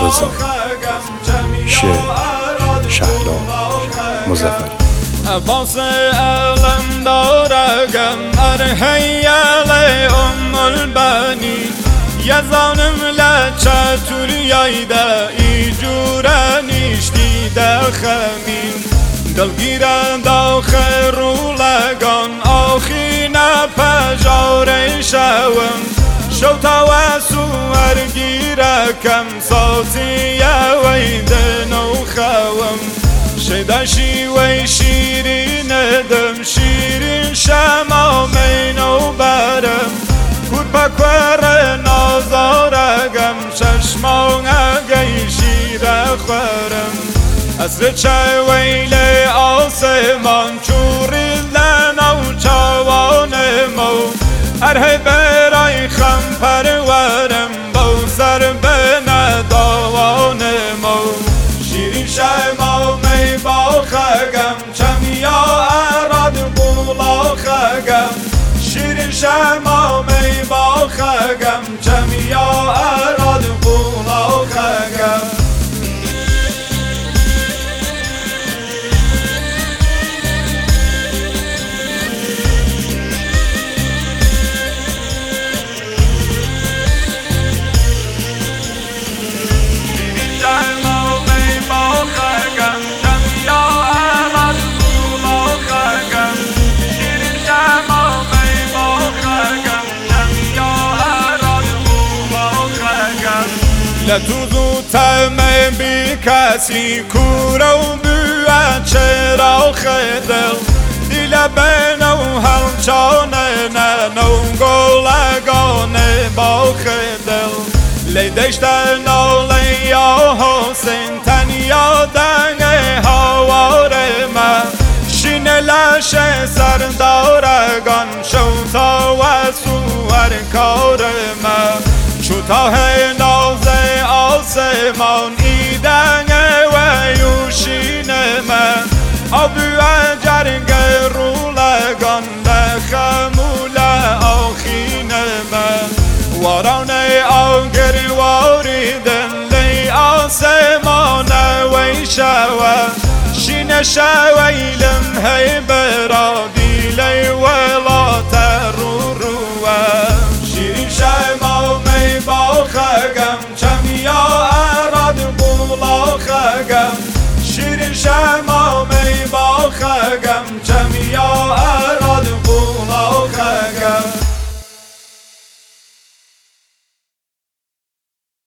رضا. شعر شهلا مظفری. عباس علم دارگم ارهیل البنی یزانم لچتور یایده ایجوره نیشتیده خمین دلگیرن داخل رولگان آخین پجاره شوم شوتا و سوارگیره کم سازیه ویده نو خوم شداشی و شیرین دم شیرین شما مینو برم کورپا کور نازارگم ششمان اگی شیر خورم از رچه ویل آسمان چوری لنو چوان مو اره برای خم پرورم بو سر بنا داوان مو شیرین شما می باخگم چمیا اراد بولاخگم شیرین شما می باخگم چمیا اراد بولاخگم لتوزو تمام بی کسی کورو بوه چرا خدل دیل بنو همچانه ننو گلگانه با خدل لیدشتن آلیا حسین تنیا دنگ هوار من شین لش سردارگان شوتا و سوار کار من چوتا ناز آسمان ایدن و یوشین من آبو جرگ رولگان بخمول آخین من واران آگر واریدن لی آسمان وی شوه شین شویلم هی برادی